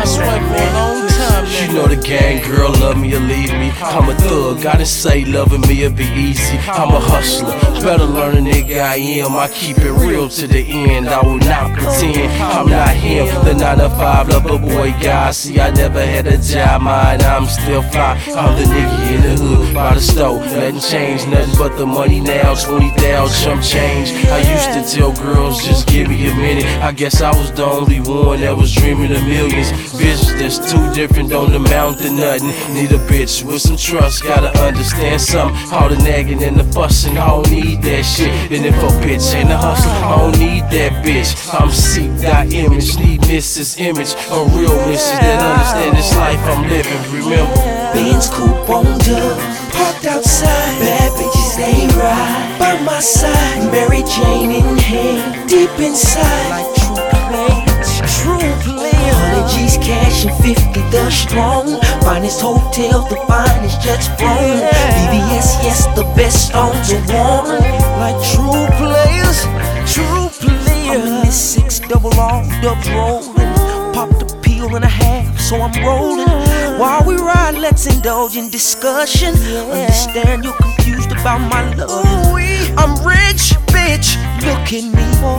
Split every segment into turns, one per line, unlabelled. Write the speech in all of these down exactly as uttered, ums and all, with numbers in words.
sweat for a long time.
You know the gang, girl, love me or leave me. I'm a thug, I didn't say loving me would be easy. I'm a hustler, better learn a nigga I am. I keep it real to the end, I will not pretend I'm not him. The nine to five lover boy guy. See, I never had a job, mine, I'm still fly. I'm the nigga in the hood, by the stove. Nothing changed, nothing but the money now. twenty thousand, some change. I used to tell girls, just give me a minute. I guess I was the only one that was dreaming of millions. Bitch, that's too different, don't amount to nothing. Need a bitch with some trust, gotta understand something. All the nagging and the fussing, I don't need that shit. And if a bitch ain't a hustler, I don't need that bitch. I'm seek that image, need Missus Image, a real missus that understand this life I'm living. Remember,
Benz coupe on dub, parked outside, bad bitches they ride by my side, Mary Jane in hand, deep inside, like true players, true players. Hundred G's cash and fifty the strong, finest hotel, the finest jets flown. V V S, yes, the best stones are worn, like true players, true players. I'm in this six double R, dubs rolling, popped a peel and a half, so I'm rolling. While we ride, let's indulge in discussion. Understand you're confused about my love. I'm rich, bitch, look at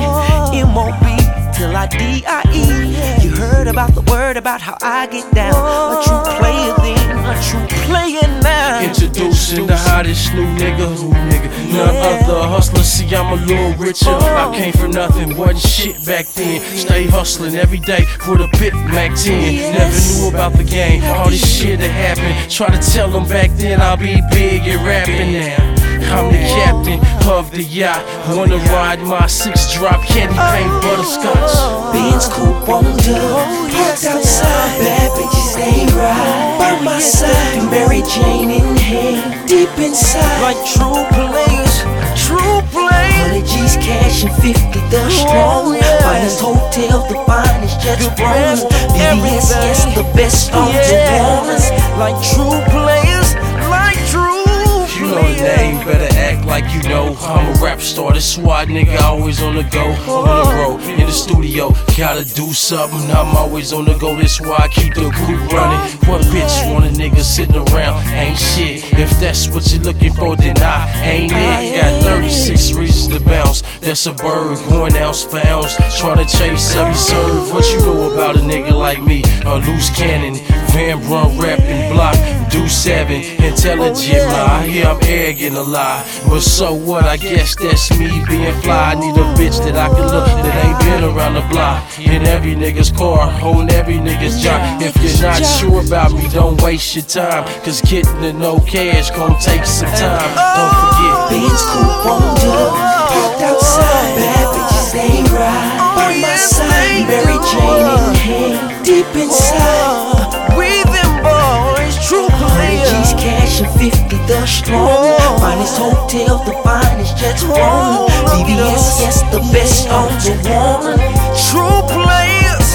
me. M O B till I D I E. You heard about the word about how I get down. A true player then, a true player now.
introducing the hottest new nigga, new nigga. None other hustler, see I'm a little richer. I came from nothing, wasn't shit back then. Stay hustling every day with a Big Mac ten. Never knew about the game, all this shit that happened. Try to tell them back then I'll be big and rapping now. I'm the captain of the yacht. Wanna ride my six drop candy paint butterscotch.
Benz coupe on dub, parked outside, bad bitches they ride by my side, Mary Jane in hand, deep inside, like true players, true players. Hundred G's cash and fifty the strong, finest hotel, the finest jets flown. V V S, yes, the best stones are worn, like true players, like true.
You know the name, better act like you know. I'm a rap star, this SWAT nigga, always on the go. On the road, in the studio, gotta do something. I'm always on the go, that's why I keep the group running. What bitch want a nigga sitting around? Ain't shit. If that's what you're looking for, then I ain't it. Got thirty-six reasons to bounce. That's a bird going ounce for ounce. Tryna chase every serve. What you know about a nigga like me? A loose cannon, Van Brunt rapping block. Do seven, intelligent, I hear I'm arrogant a lot. But so what, I guess that's me being fly. I need a bitch that I can look that ain't been around the block. In every nigga's car, on every nigga's job. If you're not sure about me, don't waste your time, cause getting to know cash gon' take some time. Don't forget
Benz coupe on dub, parked outside, bad bitches they ride by my side, Mary Jane in hand, deep inside. We them boys, true players. G's cash and fifty the strong, finest hotel, the finest jets flown. V V S, yes, the best stones are worn. True players,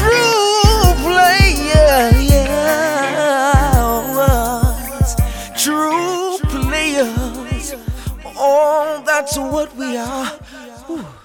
true players, yeah, true players. Oh, that's what we are. Ooh.